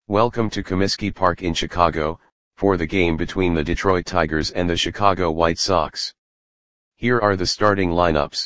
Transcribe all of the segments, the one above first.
Welcome to Comiskey Park in Chicago, for the game between the Detroit Tigers and the Chicago White Sox. Here are the starting lineups.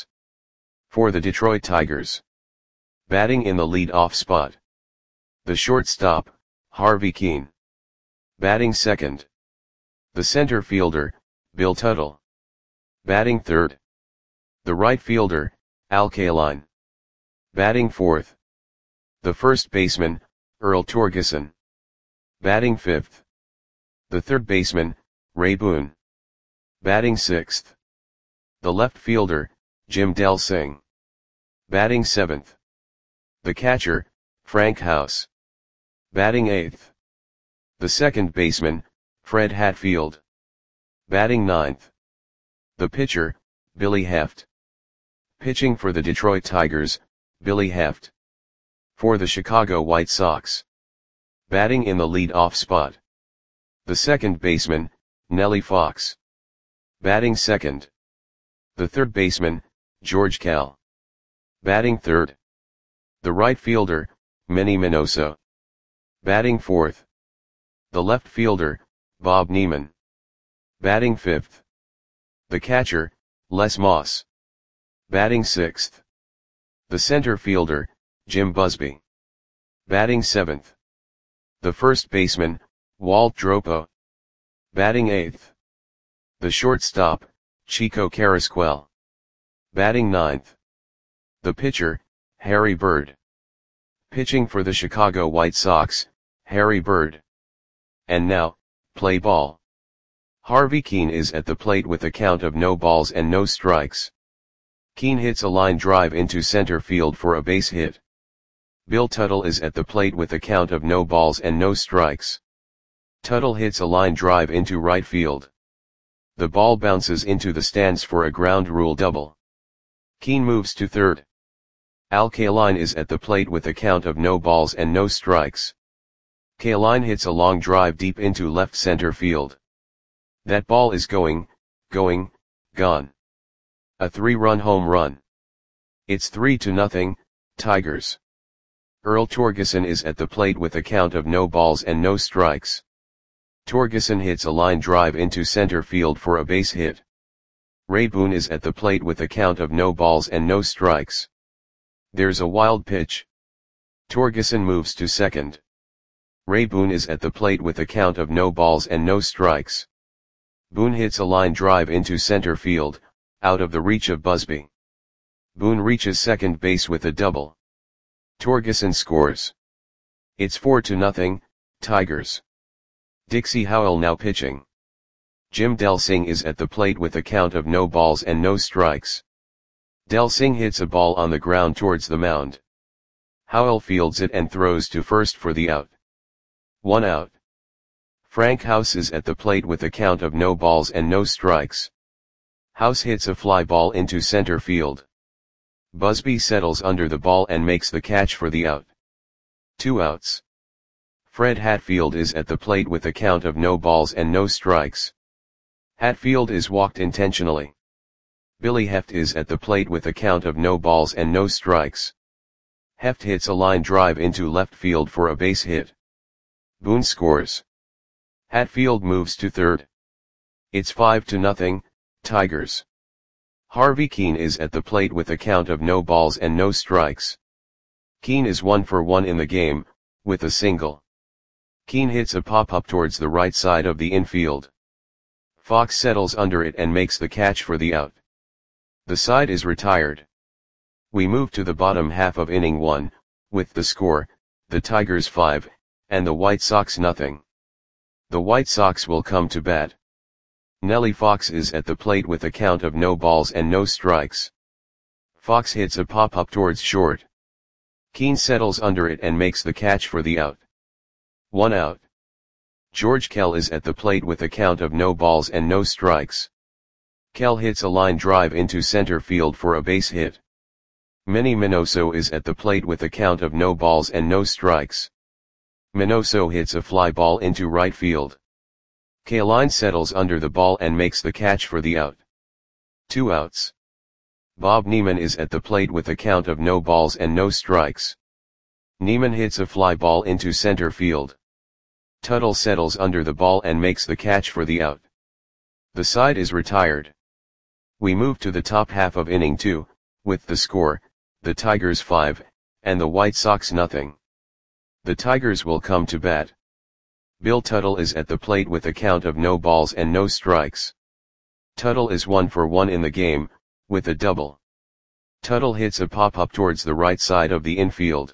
For the Detroit Tigers. Batting in the lead-off spot. The shortstop, Harvey Kuenn. Batting second. The center fielder, Bill Tuttle. Batting third. The right fielder, Al Kaline. Batting fourth. The first baseman, Earl Torgeson. Batting fifth. The third baseman, Ray Boone. Batting sixth. The left fielder, Jim Delsing. Batting seventh. The catcher, Frank House. Batting eighth. The second baseman, Fred Hatfield. Batting ninth. The pitcher, Billy Heft. Pitching for the Detroit Tigers, Billy Heft. For the Chicago White Sox. Batting in the lead-off spot. The second baseman, Nellie Fox. Batting second. The third baseman, George Kell. Batting third. The right fielder, Manny Minoso. Batting fourth. The left fielder, Bob Neiman. Batting fifth. The catcher, Les Moss. Batting sixth. The center fielder, Jim Busby. Batting seventh. The first baseman, Walt Dropo. Batting eighth. The shortstop, Chico Carrasquel. Batting ninth. The pitcher, Harry Bird. Pitching for the Chicago White Sox, Harry Bird. And now, play ball. Harvey Kuenn is at the plate with a count of no balls and no strikes. Kuenn hits a line drive into center field for a base hit. Bill Tuttle is at the plate with a count of no balls and no strikes. Tuttle hits a line drive into right field. The ball bounces into the stands for a ground rule double. Kuenn moves to third. Al Kaline is at the plate with a count of no balls and no strikes. Kaline hits a long drive deep into left center field. That ball is gone. A 3-run home run. It's 3-0, Tigers. Earl Torgeson is at the plate with a count of no balls and no strikes. Torgeson hits a line drive into center field for a base hit. Ray Boone is at the plate with a count of no balls and no strikes. There's a wild pitch. Torgeson moves to second. Ray Boone is at the plate with a count of no balls and no strikes. Boone hits a line drive into center field, out of the reach of Busby. Boone reaches second base with a double. Torgeson scores. It's 4-0, Tigers. Dixie Howell now pitching. Jim Delsing is at the plate with a count of no balls and no strikes. Delsing hits a ball on the ground towards the mound. Howell fields it and throws to first for the out. 1 out. Frank House is at the plate with a count of no balls and no strikes. House hits a fly ball into center field. Busby settles under the ball and makes the catch for the out. 2 outs. Fred Hatfield is at the plate with a count of no balls and no strikes. Hatfield is walked intentionally. Billy Heft is at the plate with a count of no balls and no strikes. Heft hits a line drive into left field for a base hit. Boone scores. Hatfield moves to third. It's 5-0, Tigers. Harvey Kuenn is at the plate with a count of no balls and no strikes. Kuenn is 1 for 1 in the game, with a single. Kuenn hits a pop-up towards the right side of the infield. Fox settles under it and makes the catch for the out. The side is retired. We move to the bottom half of inning 1, with the score, the Tigers 5, and the White Sox 0. The White Sox will come to bat. Nellie Fox is at the plate with a count of no balls and no strikes. Fox hits a pop-up towards short. Kuenn settles under it and makes the catch for the out. 1 out. George Kell is at the plate with a count of no balls and no strikes. Kell hits a line drive into center field for a base hit. Manny Minoso is at the plate with a count of no balls and no strikes. Minoso hits a fly ball into right field. Kaline settles under the ball and makes the catch for the out. 2 outs. Bob Neiman is at the plate with a count of no balls and no strikes. Neiman hits a fly ball into center field. Tuttle settles under the ball and makes the catch for the out. The side is retired. We move to the top half of inning 2, with the score, the Tigers 5, and the White Sox nothing. The Tigers will come to bat. Bill Tuttle is at the plate with a count of no balls and no strikes. Tuttle is 1 for 1 in the game, with a double. Tuttle hits a pop-up towards the right side of the infield.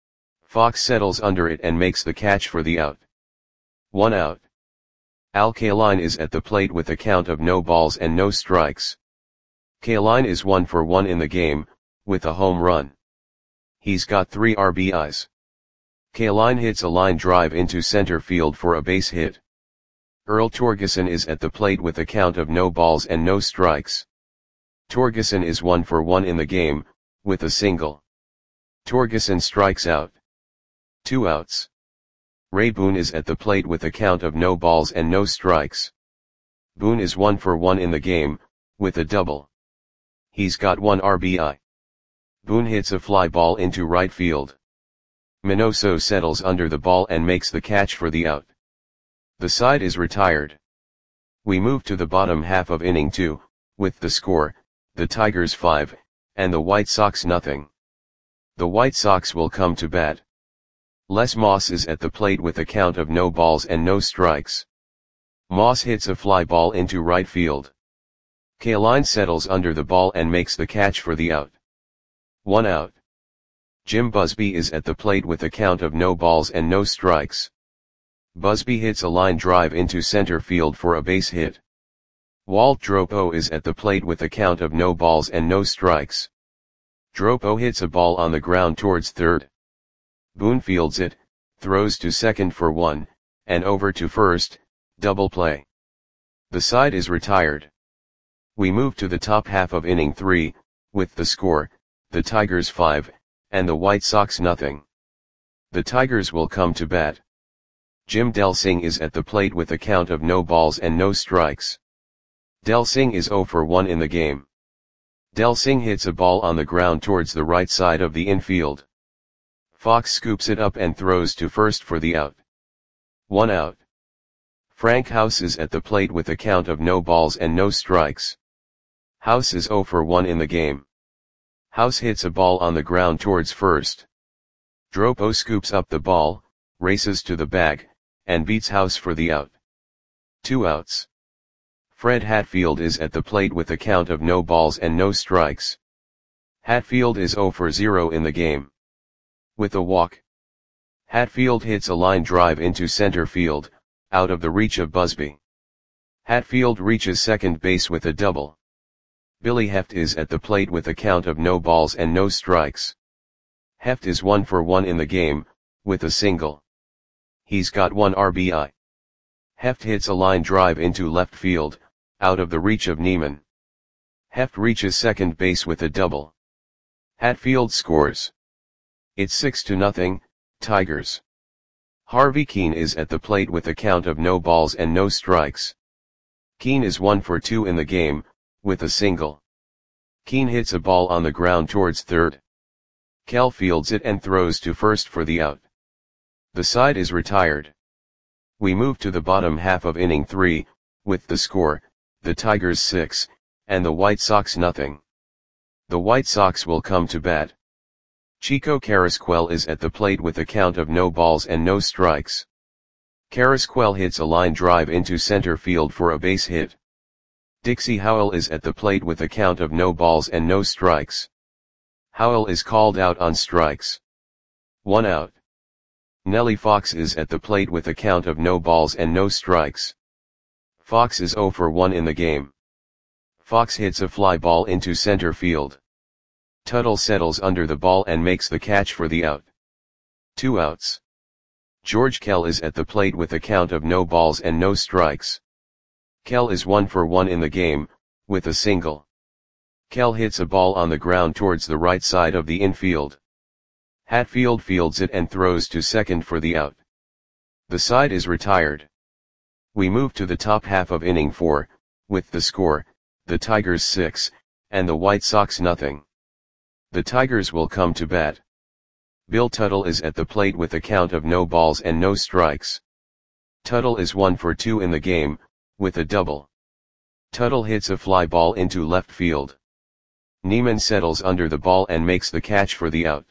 Fox settles under it and makes the catch for the out. 1 out. Al Kaline is at the plate with a count of no balls and no strikes. Kaline is 1 for 1 in the game, with a home run. He's got 3 RBIs. Kaline hits a line drive into center field for a base hit. Earl Torgeson is at the plate with a count of no balls and no strikes. Torgeson is 1 for 1 in the game, with a single. Torgeson strikes out. 2 outs. Ray Boone is at the plate with a count of no balls and no strikes. Boone is 1 for 1 in the game, with a double. He's got 1 RBI. Boone hits a fly ball into right field. Minoso settles under the ball and makes the catch for the out. The side is retired. We move to the bottom half of inning 2, with the score, the Tigers 5, and the White Sox nothing. The White Sox will come to bat. Les Moss is at the plate with a count of no balls and no strikes. Moss hits a fly ball into right field. Kaline settles under the ball and makes the catch for the out. 1 out. Jim Busby is at the plate with a count of no balls and no strikes. Busby hits a line drive into center field for a base hit. Walt Dropo is at the plate with a count of no balls and no strikes. Dropo hits a ball on the ground towards third. Boone fields it, throws to second for 1, and over to first, double play. The side is retired. We move to the top half of inning 3, with the score, the Tigers 5, and the White Sox nothing. The Tigers will come to bat. Jim Delsing is at the plate with a count of no balls and no strikes. Delsing is 0 for 1 in the game. Delsing hits a ball on the ground towards the right side of the infield. Fox scoops it up and throws to first for the out. 1 out. Frank House is at the plate with a count of no balls and no strikes. House is 0 for 1 in the game. House hits a ball on the ground towards first. Dropo scoops up the ball, races to the bag, and beats House for the out. 2 outs. Fred Hatfield is at the plate with a count of no balls and no strikes. Hatfield is 0 for 0 in the game. With a walk. Hatfield hits a line drive into center field, out of the reach of Busby. Hatfield reaches second base with a double. Billy Heft is at the plate with a count of no balls and no strikes. Heft is 1 for 1 in the game, with a single. He's got 1 RBI. Heft hits a line drive into left field, out of the reach of Neiman. Heft reaches second base with a double. Hatfield scores. It's 6-0, Tigers. Harvey Keene is at the plate with a count of no balls and no strikes. Keene is 1 for 2 in the game, with a single. Keene hits a ball on the ground towards third. Kell fields it and throws to first for the out. The side is retired. We move to the bottom half of inning 3, with the score, the Tigers 6, and the White Sox nothing. The White Sox will come to bat. Chico Carrasquel is at the plate with a count of no balls and no strikes. Carrasquel hits a line drive into center field for a base hit. Dixie Howell is at the plate with a count of no balls and no strikes. Howell is called out on strikes. 1 out. Nellie Fox is at the plate with a count of no balls and no strikes. Fox is 0 for 1 in the game. Fox hits a fly ball into center field. Tuttle settles under the ball and makes the catch for the out. 2 outs. George Kell is at the plate with a count of no balls and no strikes. Kell is 1 for 1 in the game, with a single. Kell hits a ball on the ground towards the right side of the infield. Hatfield fields it and throws to second for the out. The side is retired. We move to the top half of inning 4, with the score, the Tigers 6, and the White Sox nothing. The Tigers will come to bat. Bill Tuttle is at the plate with a count of no balls and no strikes. Tuttle is 1 for 2 in the game, with a double. Tuttle hits a fly ball into left field. Niemann settles under the ball and makes the catch for the out.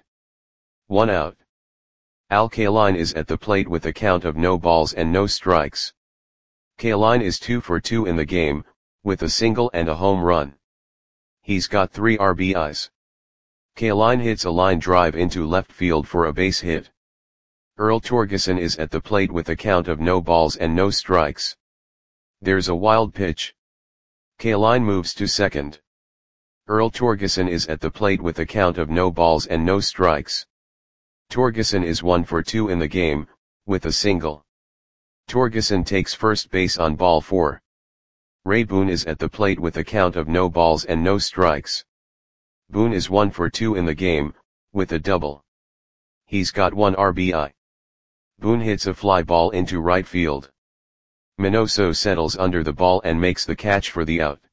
1 out. Al Kaline is at the plate with a count of no balls and no strikes. Kaline is 2 for 2 in the game, with a single and a home run. He's got 3 RBIs. Kaline hits a line drive into left field for a base hit. Earl Torgeson is at the plate with a count of no balls and no strikes. There's a wild pitch. Kaline moves to second. Earl Torgeson is at the plate with a count of no balls and no strikes. Torgeson is 1 for 2 in the game, with a single. Torgeson takes first base on ball 4. Ray Boone is at the plate with a count of no balls and no strikes. Boone is 1 for 2 in the game, with a double. He's got 1 RBI. Boone hits a fly ball into right field. Minoso settles under the ball and makes the catch for the out.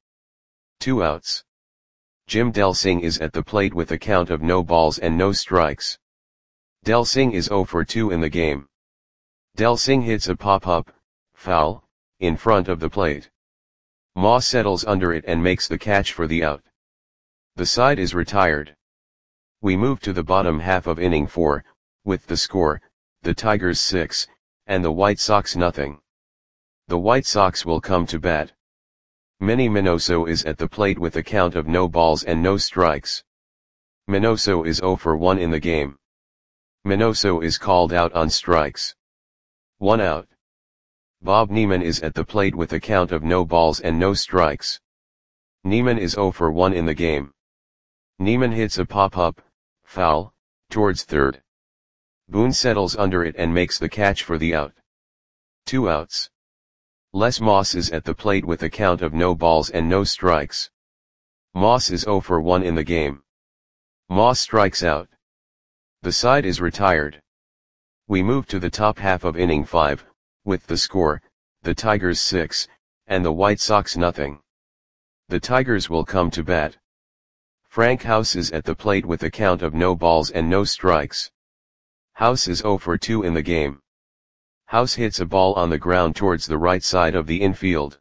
2 outs. Jim Delsing is at the plate with a count of no balls and no strikes. Delsing is 0 for 2 in the game. Delsing hits a pop-up, foul, in front of the plate. Moss settles under it and makes the catch for the out. The side is retired. We move to the bottom half of inning 4, with the score, the Tigers 6, and the White Sox nothing. The White Sox will come to bat. Manny Minoso is at the plate with a count of no balls and no strikes. Minoso is 0 for 1 in the game. Minoso is called out on strikes. 1 out. Bob Niemann is at the plate with a count of no balls and no strikes. Niemann is 0 for 1 in the game. Niemann hits a pop-up, foul, towards third. Boone settles under it and makes the catch for the out. 2 outs. Les Moss is at the plate with a count of no balls and no strikes. Moss is 0 for 1 in the game. Moss strikes out. The side is retired. We move to the top half of inning 5, with the score, the Tigers 6, and the White Sox nothing. The Tigers will come to bat. Frank House is at the plate with a count of no balls and no strikes. House is 0 for 2 in the game. House hits a ball on the ground towards the right side of the infield.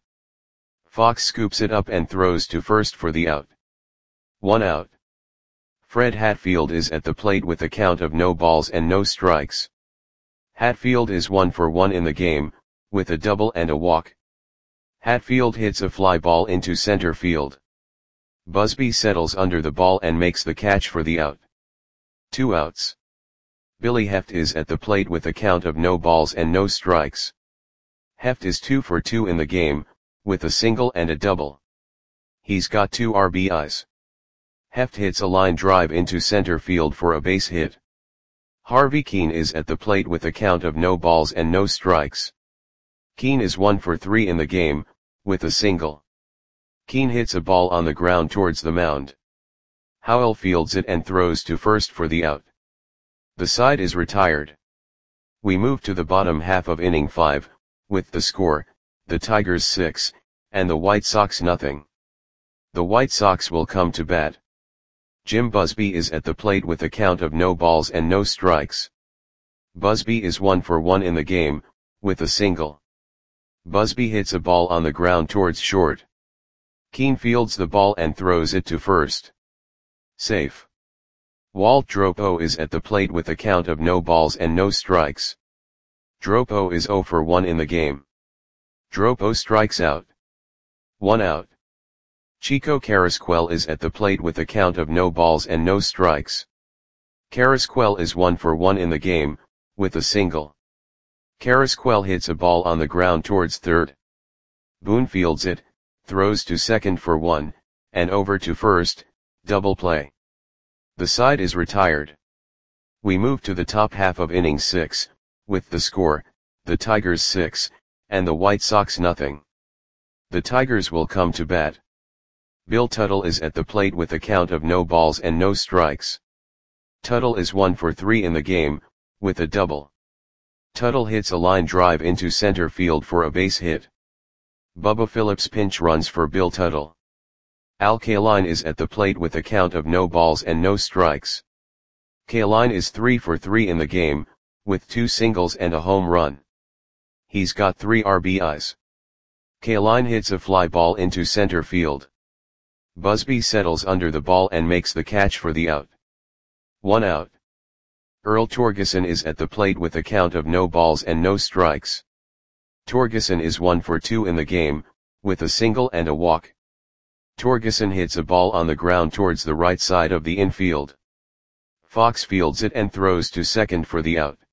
Fox scoops it up and throws to first for the out. 1 out. Fred Hatfield is at the plate with a count of no balls and no strikes. Hatfield is 1 for 1 in the game, with a double and a walk. Hatfield hits a fly ball into center field. Busby settles under the ball and makes the catch for the out. 2 outs. Billy Heft is at the plate with a count of no balls and no strikes. Heft is 2 for 2 in the game, with a single and a double. He's got 2 RBIs. Heft hits a line drive into center field for a base hit. Harvey Keene is at the plate with a count of no balls and no strikes. Keene is 1 for 3 in the game, with a single. Keene hits a ball on the ground towards the mound. Howell fields it and throws to first for the out. The side is retired. We move to the bottom half of inning 5, with the score, the Tigers 6, and the White Sox nothing. The White Sox will come to bat. Jim Busby is at the plate with a count of no balls and no strikes. Busby is 1 for 1 in the game, with a single. Busby hits a ball on the ground towards short. Keene fields the ball and throws it to first. Safe. Walt Dropo is at the plate with a count of no balls and no strikes. Dropo is 0 for 1 in the game. Dropo strikes out. 1 out. Chico Carrasquel is at the plate with a count of no balls and no strikes. Carrasquel is 1 for 1 in the game, with a single. Carrasquel hits a ball on the ground towards third. Boone fields it, throws to second for 1, and over to first, double play. The side is retired. We move to the top half of inning 6, with the score, the Tigers 6, and the White Sox nothing. The Tigers will come to bat. Bill Tuttle is at the plate with a count of no balls and no strikes. Tuttle is 1 for 3 in the game, with a double. Tuttle hits a line drive into center field for a base hit. Bubba Phillips pinch runs for Bill Tuttle. Al Kaline is at the plate with a count of no balls and no strikes. Kaline is 3 for 3 in the game, with 2 singles and a home run. He's got 3 RBIs. Kaline hits a fly ball into center field. Busby settles under the ball and makes the catch for the out. 1 out. Earl Torgeson is at the plate with a count of no balls and no strikes. Torgeson is 1 for 2 in the game, with a single and a walk. Torgeson hits a ball on the ground towards the right side of the infield. Fox fields it and throws to second for the out.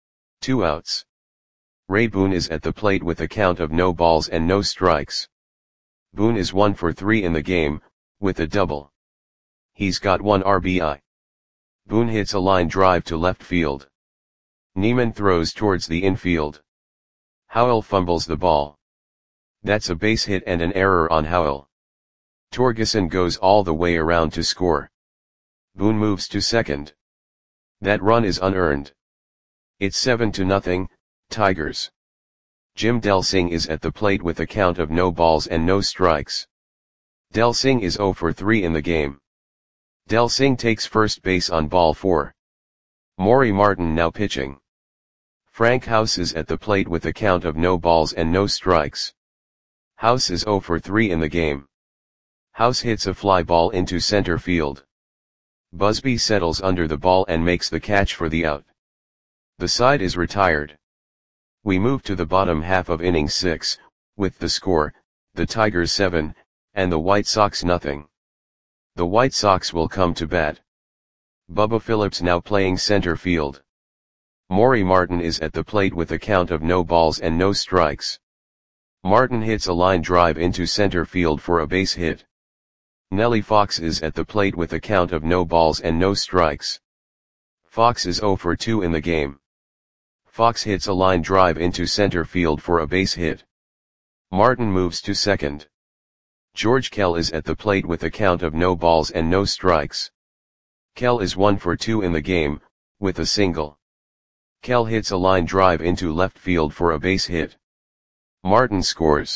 2 outs. Ray Boone is at the plate with a count of no balls and no strikes. Boone is 1 for 3 in the game, with a double. He's got 1 RBI. Boone hits a line drive to left field. Neiman throws towards the infield. Howell fumbles the ball. That's a base hit and an error on Howell. Torgeson goes all the way around to score. Boone moves to second. That run is unearned. It's 7-0, Tigers. Jim Delsing is at the plate with a count of no balls and no strikes. Delsing is 0 for 3 in the game. Delsing takes first base on ball 4. Maury Martin now pitching. Frank House is at the plate with a count of no balls and no strikes. House is 0 for 3 in the game. House hits a fly ball into center field. Busby settles under the ball and makes the catch for the out. The side is retired. We move to the bottom half of inning 6, with the score, the Tigers 7, and the White Sox nothing. The White Sox will come to bat. Bubba Phillips now playing center field. Maury Martin is at the plate with a count of no balls and no strikes. Martin hits a line drive into center field for a base hit. Nellie Fox is at the plate with a count of no balls and no strikes. Fox is 0 for 2 in the game. Fox hits a line drive into center field for a base hit. Martin moves to second. George Kell is at the plate with a count of no balls and no strikes. Kell is 1 for 2 in the game, with a single. Kell hits a line drive into left field for a base hit. Martin scores.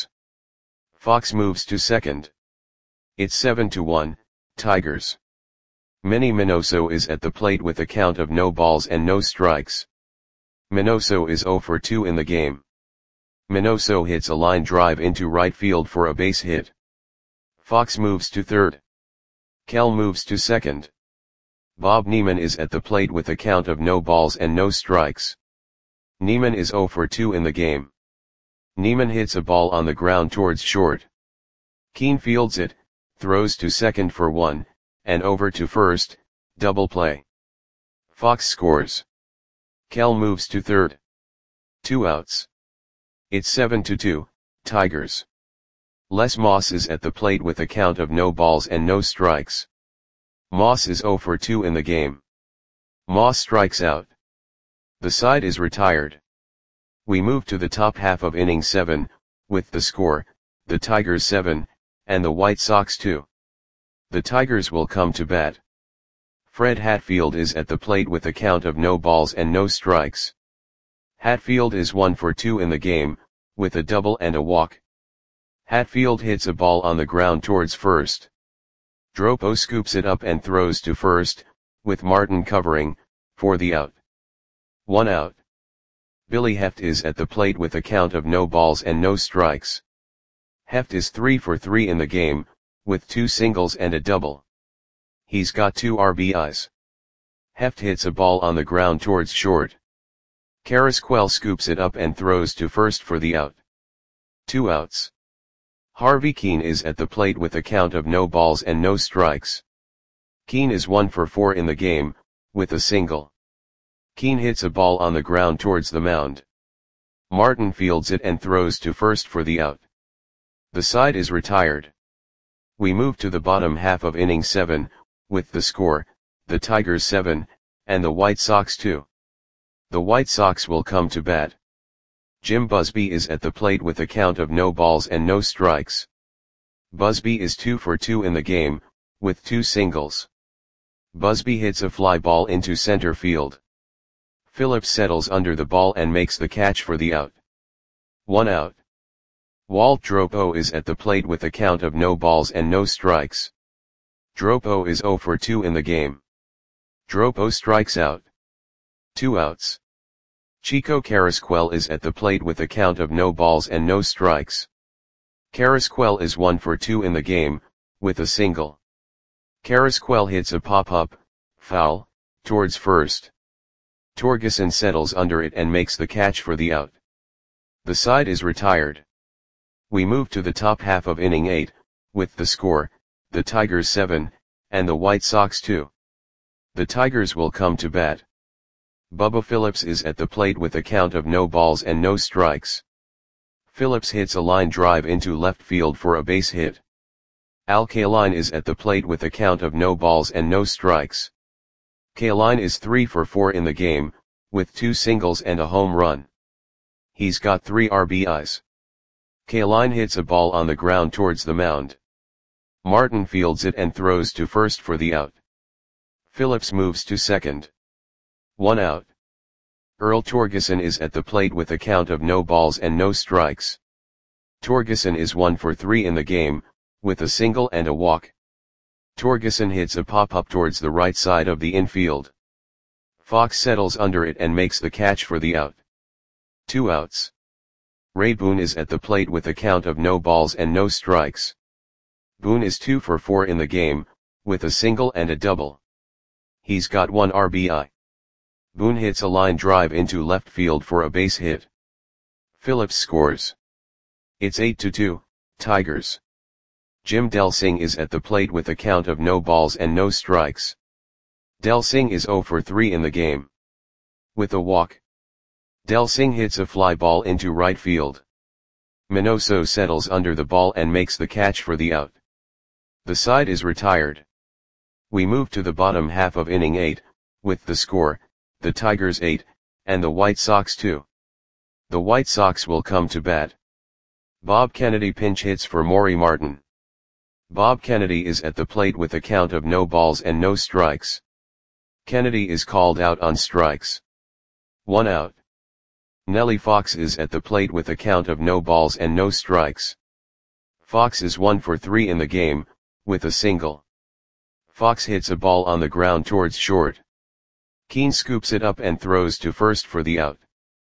Fox moves to second. It's 7-1, Tigers. Manny Minoso is at the plate with a count of no balls and no strikes. Minoso is 0 for 2 in the game. Minoso hits a line drive into right field for a base hit. Fox moves to third. Kell moves to second. Bob Neiman is at the plate with a count of no balls and no strikes. Neiman is 0 for 2 in the game. Neiman hits a ball on the ground towards short. Keane fields it, throws to second for 1, and over to first, double play. Fox scores. Kell moves to third. 2 outs. It's 7-2, Tigers. Les Moss is at the plate with a count of no balls and no strikes. Moss is 0 for 2 in the game. Moss strikes out. The side is retired. We move to the top half of inning 7, with the score, the Tigers 7, and the White Sox 2. The Tigers will come to bat. Fred Hatfield is at the plate with a count of no balls and no strikes. Hatfield is 1 for 2 in the game, with a double and a walk. Hatfield hits a ball on the ground towards first. Dropo scoops it up and throws to first, with Martin covering, for the out. 1 out. Billy Heft is at the plate with a count of no balls and no strikes. Heft is 3 for 3 in the game, with 2 singles and a double. He's got 2 RBIs. Heft hits a ball on the ground towards short. Carrasquel scoops it up and throws to first for the out. 2 outs. Harvey Keane is at the plate with a count of no balls and no strikes. Keane is 1 for 4 in the game, with a single. Keane hits a ball on the ground towards the mound. Martin fields it and throws to first for the out. The side is retired. We move to the bottom half of inning 7, with the score, the Tigers 7, and the White Sox 2. The White Sox will come to bat. Jim Busby is at the plate with a count of no balls and no strikes. Busby is 2 for 2 in the game, with 2 singles. Busby hits a fly ball into center field. Phillips settles under the ball and makes the catch for the out. 1 out. Walt Dropo is at the plate with a count of no balls and no strikes. Dropo is 0 for 2 in the game. Dropo strikes out. 2 outs. Chico Carrasquel is at the plate with a count of no balls and no strikes. Carrasquel is 1 for 2 in the game, with a single. Carrasquel hits a pop-up, foul, towards first. Torgeson settles under it and makes the catch for the out. The side is retired. We move to the top half of inning 8, with the score, the Tigers 7, and the White Sox 2. The Tigers will come to bat. Bubba Phillips is at the plate with a count of no balls and no strikes. Phillips hits a line drive into left field for a base hit. Al Kaline is at the plate with a count of no balls and no strikes. Kaline is 3 for 4 in the game, with 2 singles and a home run. He's got 3 RBIs. Kaline hits a ball on the ground towards the mound. Martin fields it and throws to first for the out. Phillips moves to second. 1 out. Earl Torgeson is at the plate with a count of no balls and no strikes. Torgeson is 1 for 3 in the game, with a single and a walk. Torgeson hits a pop-up towards the right side of the infield. Fox settles under it and makes the catch for the out. 2 outs. Ray Boone is at the plate with a count of no balls and no strikes. Boone is 2 for 4 in the game, with a single and a double. He's got 1 RBI. Boone hits a line drive into left field for a base hit. Phillips scores. It's 8-2, Tigers. Jim Delsing is at the plate with a count of no balls and no strikes. Delsing is 0 for 3 in the game. With a walk. Delsing hits a fly ball into right field. Minoso settles under the ball and makes the catch for the out. The side is retired. We move to the bottom half of inning 8, with the score, the Tigers 8, and the White Sox 2. The White Sox will come to bat. Bob Kennedy pinch hits for Maury Martin. Bob Kennedy is at the plate with a count of no balls and no strikes. Kennedy is called out on strikes. 1 out. Nellie Fox is at the plate with a count of no balls and no strikes. Fox is 1 for 3 in the game, with a single. Fox hits a ball on the ground towards short. Keane scoops it up and throws to first for the out.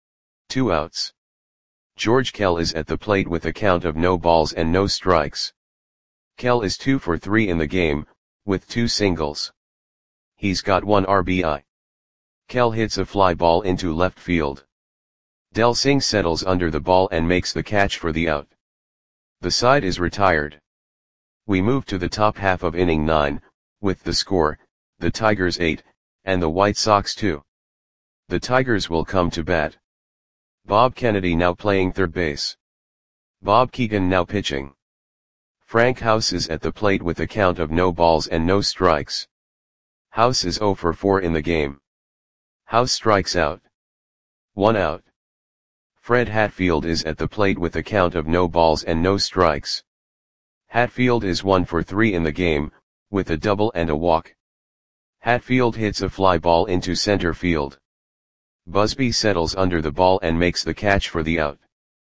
2 outs. George Kell is at the plate with a count of no balls and no strikes. Kell is 2 for 3 in the game, with 2 singles. He's got 1 RBI. Kell hits a fly ball into left field. Delsing settles under the ball and makes the catch for the out. The side is retired. We move to the top half of inning 9, with the score, the Tigers 8, and the White Sox 2. The Tigers will come to bat. Bob Kennedy now playing third base. Bob Keegan now pitching. Frank House is at the plate with a count of no balls and no strikes. House is 0 for 4 in the game. House strikes out. 1 out. Fred Hatfield is at the plate with a count of no balls and no strikes. Hatfield is 1 for 3 in the game, with a double and a walk. Hatfield hits a fly ball into center field. Busby settles under the ball and makes the catch for the out.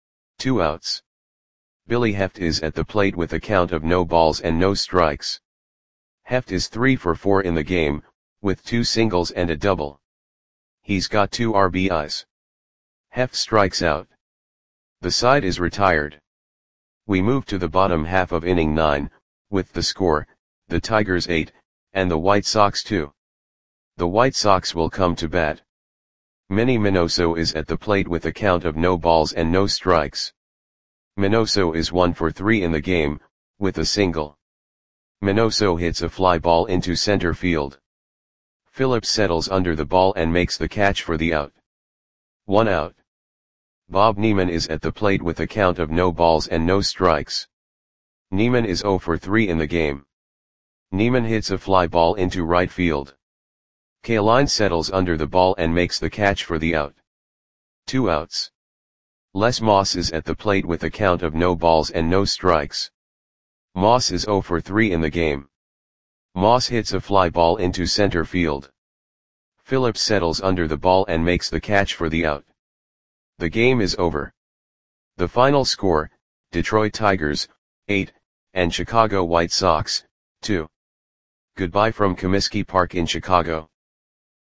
2 outs. Billy Heft is at the plate with a count of no balls and no strikes. Heft is 3 for 4 in the game, with 2 singles and a double. He's got 2 RBIs. Heft strikes out. The side is retired. We move to the bottom half of inning 9, with the score, the Tigers 8, and the White Sox 2. The White Sox will come to bat. Manny Minoso is at the plate with a count of no balls and no strikes. Minoso is 1 for 3 in the game, with a single. Minoso hits a fly ball into center field. Phillips settles under the ball and makes the catch for the out. 1 out. Bob Neiman is at the plate with a count of no balls and no strikes. Neiman is 0 for 3 in the game. Neiman hits a fly ball into right field. Kaline settles under the ball and makes the catch for the out. 2 outs. Les Moss is at the plate with a count of no balls and no strikes. Moss is 0 for 3 in the game. Moss hits a fly ball into center field. Phillips settles under the ball and makes the catch for the out. The game is over. The final score, Detroit Tigers, 8, and Chicago White Sox, 2. Goodbye from Comiskey Park in Chicago.